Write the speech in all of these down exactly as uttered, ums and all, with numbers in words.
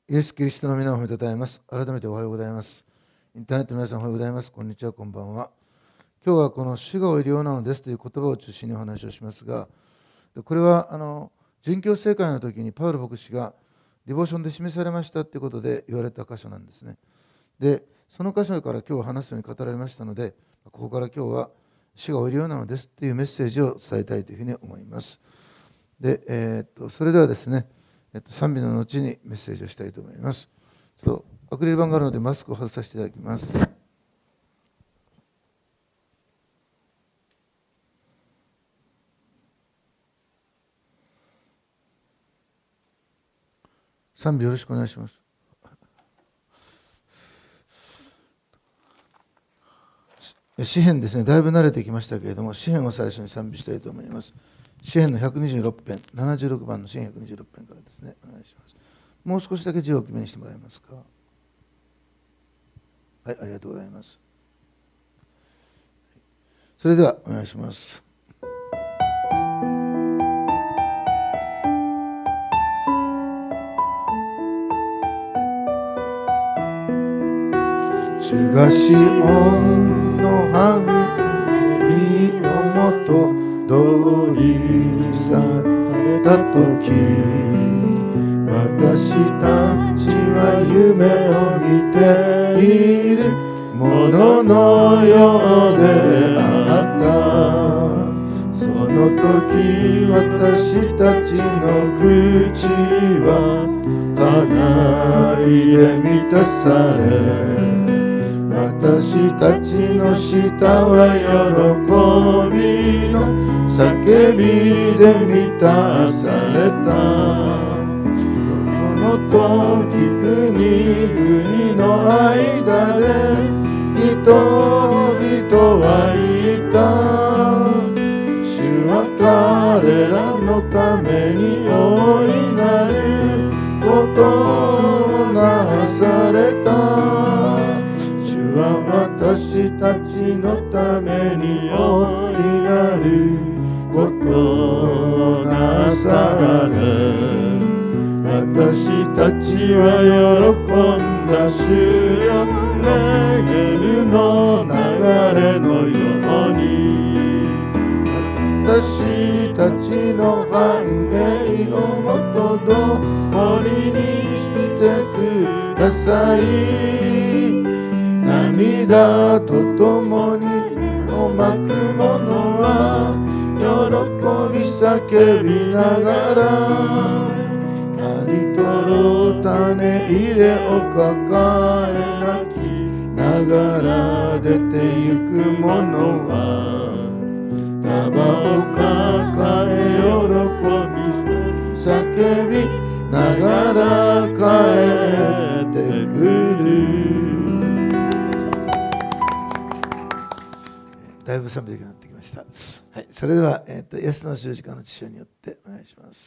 イエス・キリストの皆を褒めたたえます。改めておはようございます。インターネットの皆さんおはようございます。こんにちは、こんばんは。今日はこの主がおいるようなのですという言葉を中心にお話をしますが、これはあの殉教聖会の時にパウロ牧師がディボーションで示されましたということで言われた箇所なんですね。で、その箇所から今日話すように語られましたので、ここから今日は主がおいるようなのですというメッセージを伝えたいというふうに思います。で、えー、っとそれではですね、えっと、賛美の後にメッセージをしたいと思います。そうアクリル板があるのでマスクを外させていただきます。賛美よろしくお願いします。詩編ですね、だいぶ慣れてきましたけれども、詩編を最初に賛美したいと思います。詩編のひゃくにじゅうろく編、ななじゅうろくばんの詩編ひゃくにじゅうろく編からですね、お願いします。もう少しだけ字を大きめにしてもらえますか。はい、ありがとうございます。それではお願いします。主がシオンの繁栄をもと通りにされたとき、私たちは夢を見ているもののようであった。その時私たちの口は花で満たされ、私たちの舌は喜びの叫びで満たされた。その時国々の間で人々は言った。主は彼らのために大いなることをなされた。私たちのために大いなることをなされ、私たちは喜んだ主よ、エネルの流れのように、私たちの繁栄をもと通りにしてください。涙とともにをまく者は喜び叫びながら、刈り取ろう種入れを抱え泣きながら出てゆく者は束を抱え喜び叫びながら帰ってくる。だいぶ賛美できるようになってきました。はい、それでは、えー、とイエスの十字架の知性によってお願いします。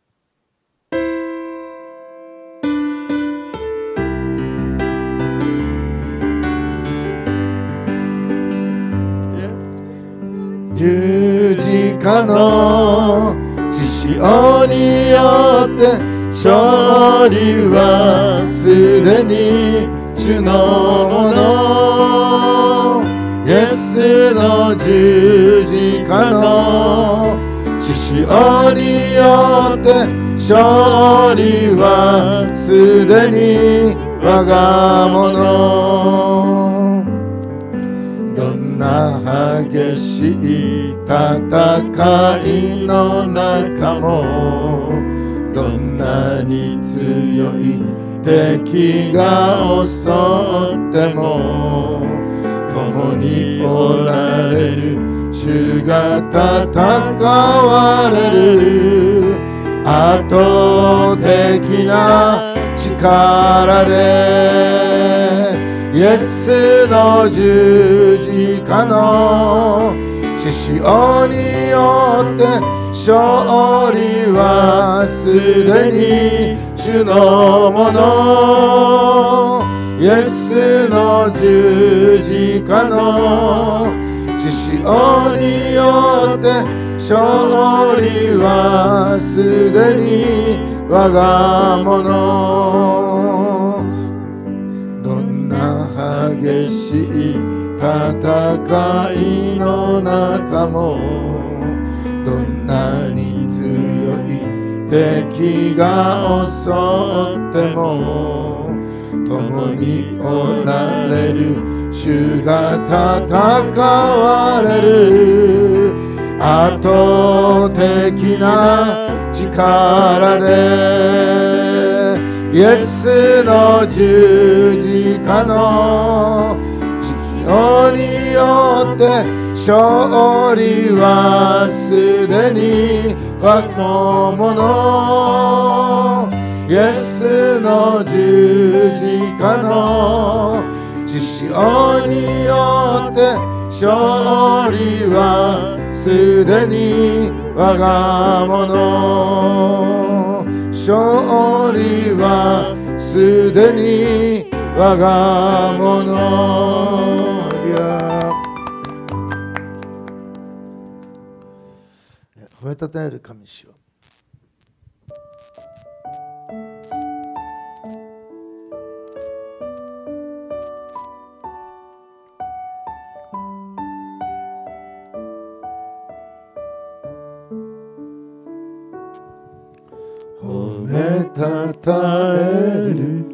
十字架の血潮によって勝利はすでに主のもの。イエスの十字架の血潮によって勝利はすでに我がもの。どんな激しい戦いの中も、どんなに強い敵が襲っても、共におられる主が戦われる。圧倒的な力でイエスの十字架の血潮によって勝利はすでに主のもの。イエスの十字架の血潮によって勝利はすでに我がもの。 戦いの中もどんなに強い敵が襲っても共におられる主が戦われる。圧倒的な力でイエスの十字架の血によって勝利はすでに我がもの。イエスの十字架の血潮によって勝利はすでに我がもの。勝利はすでに我がもの。褒めたたえる神主よ、褒めたたえる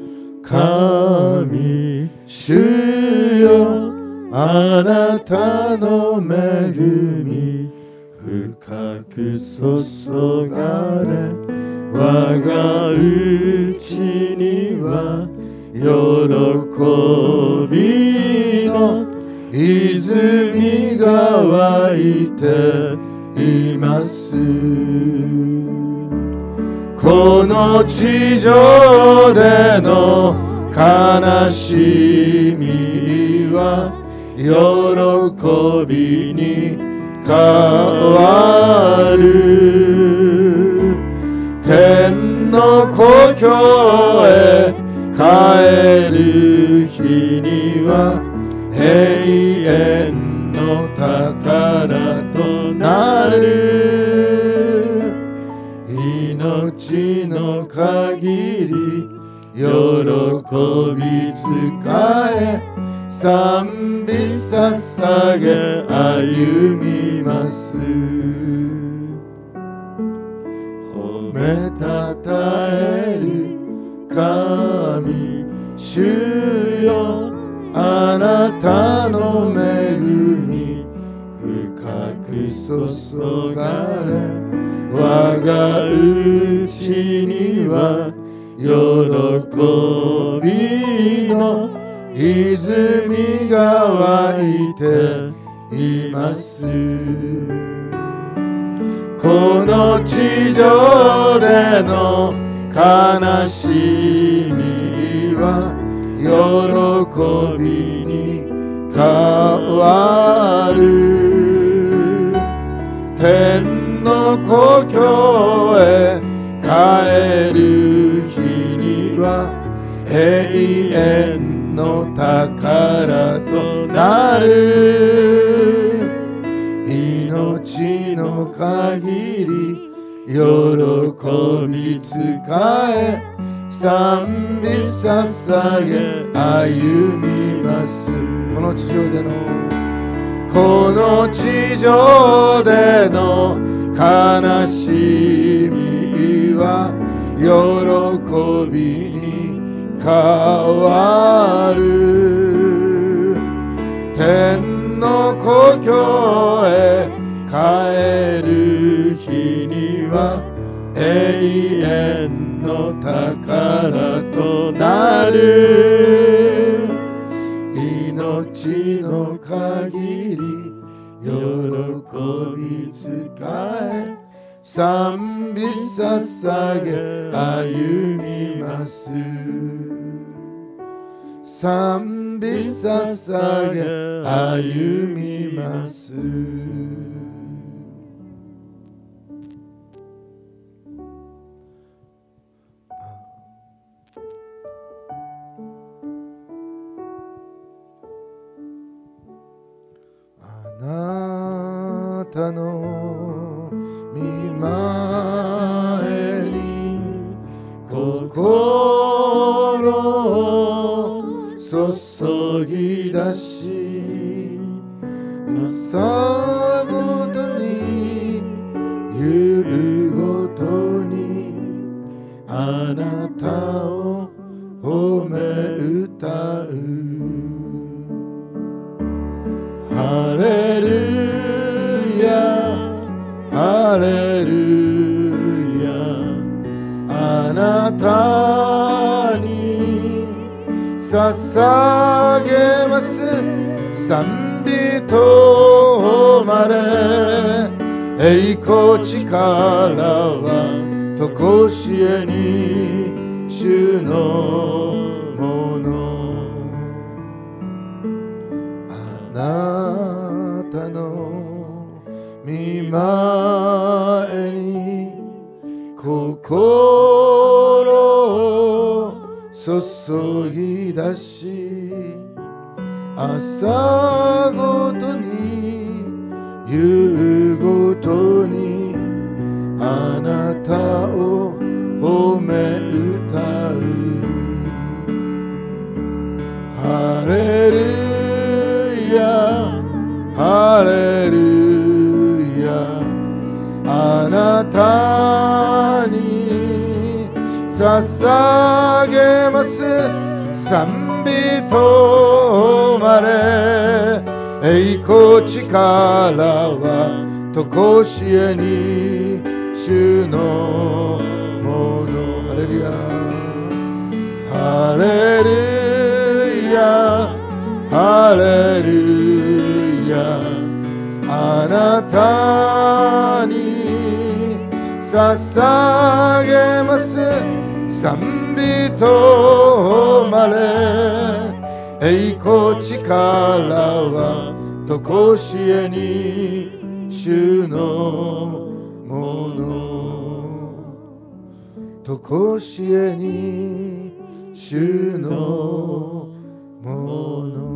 神主よ、あなたの恵み深く注がれ、我が内には喜びの泉が湧いています。この地上での悲しみは喜びに変わる。天の故郷へ帰る日には永遠の宝となる。命の限り喜び使え、賛美捧げ歩みます。褒めたたえる神主よ、あなたの恵み深く注がれ、我が内には喜びの泉が湧いています。この地上での悲しみは喜びに変わる。天の故郷へ帰る日には永遠の宝となる。命の限り喜び使え、賛美捧げ歩みます。この地上でのこの地上での悲しみは喜びに変わる。天の故郷へ帰る日には永遠の宝となる。命の限り喜び使え、賛美捧げ歩みます。賛美捧げ歩みます。あなたの御前に心を注ぎ出し、 なたを褒め歌う。ハレルヤハレルヤ、あなたに捧げます賛美と誉れ、栄光力はとこしえに主のもの。あなたの御前に心を注ぎ出し、朝ごとに夕ごとにあなたを褒め歌う。ハレルヤハレルヤ、あなたに捧げます賛美と誉れ、栄光力はとこしえに主のもの。ハレルヤハレルヤハレルヤ、あなたに捧げます賛美と誉れ、栄光力はとこしえに主のもの。とこしえに主のもの。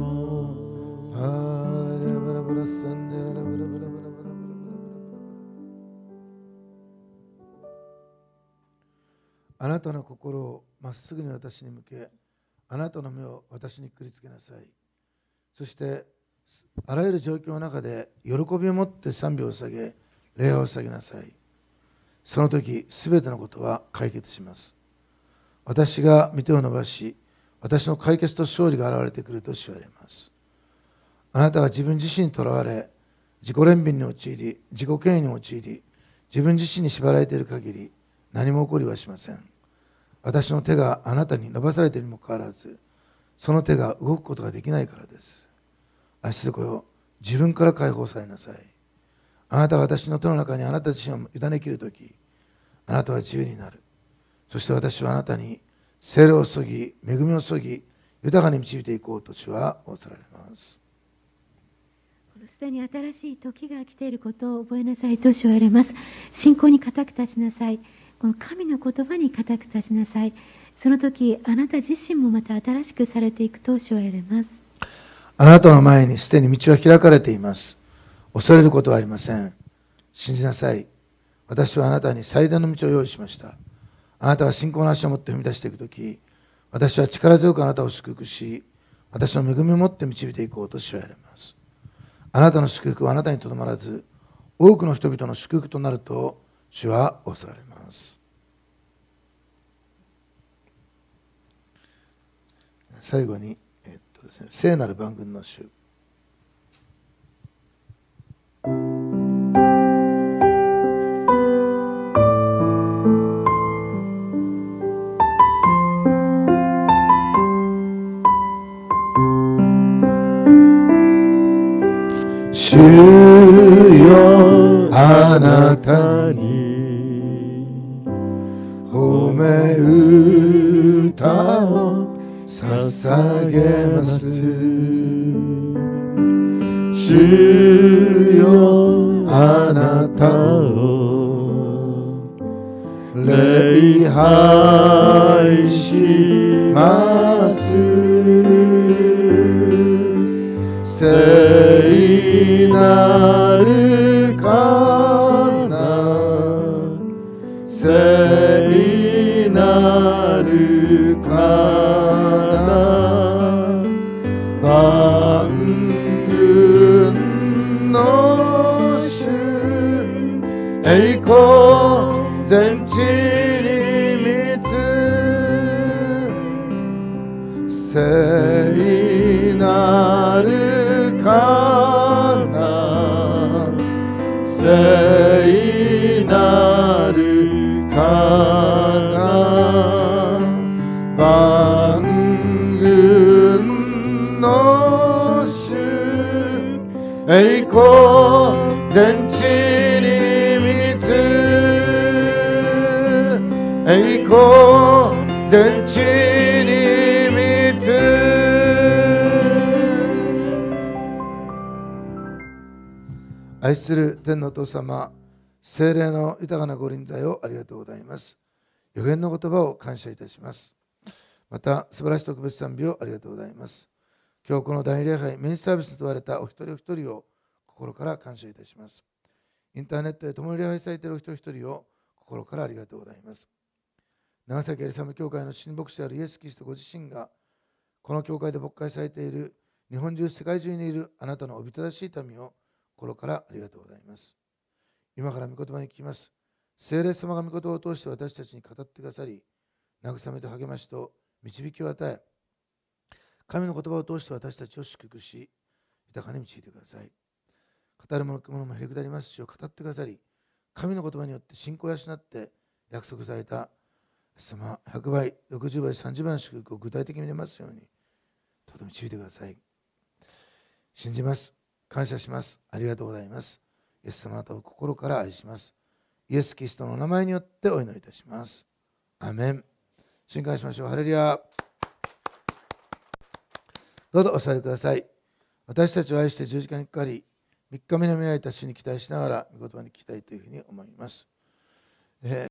あなたの心をまっすぐに私に向け、あなたの目を私にくりつけなさい。そしてあらゆる状況の中で喜びを持って賛美を捧げ、礼を捧げなさい。その時すべてのことは解決します。私が御手を伸ばし、私の解決と勝利が現れてくると言われます。あなたは自分自身にとらわれ、自己憐憫に陥り、自己嫌悪に陥り、自分自身に縛られている限り何も起こりはしません。私の手があなたに伸ばされているにもかかわらず、その手が動くことができないからです。足底よ、自分から解放されなさい。あなたが私の手の中にあなた自身を委ねきるとき、あなたは自由になる。そして私はあなたに聖霊を注ぎ、恵みを注ぎ、豊かに導いていこうと主は仰せられます。 すでに新しい時が来ていることを覚えなさいと主は言われます。信仰に固く立ちなさい。この神の言葉に固く立ちなさい。その時あなた自身もまた新しくされていくと主は言われます。 あなたの前にすでに道は開かれています。恐れることはありません。信じなさい。私はあなたに最大の道を用意しました。あなたは信仰の足を持って踏み出していくとき、私は力強くあなたを祝福し、私の恵みを持って導いていこうと主は言われます。あなたの祝福はあなたにとどまらず、多くの人々の祝福となると主は仰せられます。最後に、えっとですね、聖なる万軍の主。主よ、あなたに褒め歌を捧げます。主よ、あなたを礼拝します。聖なるかな、聖なるかな、万軍の主、栄光全地に満つ聖なるかな、聖なるかな、万軍の主、栄光全地に満つ、栄光全地に満つ。愛する天のお父様、聖霊の豊かなご臨在をありがとうございます。予言の言葉を感謝いたします。また素晴らしい特別賛美をありがとうございます。今日この大礼拝メインサービスに問われたお一人お一人を心から感謝いたします。インターネットで共に礼拝されているお一人一人を心からありがとうございます。長崎エリサム教会の新牧師であるイエス・キリストご自身がこの教会で牧会されている日本中世界中にいるあなたのおびただしい民を心からありがとうございます。今から御言葉に聞きます。聖霊様が御言葉を通して私たちに語ってくださり、慰めと励ましと導きを与え、神の言葉を通して私たちを祝福し、豊かに導いてください。語るものもへりくだりますしを語ってくださり、神の言葉によって信仰を養って約束された様ひゃくばい、ろくじゅうばい、さんじゅうばいの祝福を具体的に見れますように、とても導いてください。信じます。感謝します。ありがとうございます。イエス様あなたを心から愛します。イエス・キリストのお名前によってお祈りいたします。アーメン。信感しましょう。ハレルヤ。どうぞお座りください。私たちを愛して十字架にかかり、みっかめの見られた主に期待しながら御言葉に聞きたいというふうに思います。えー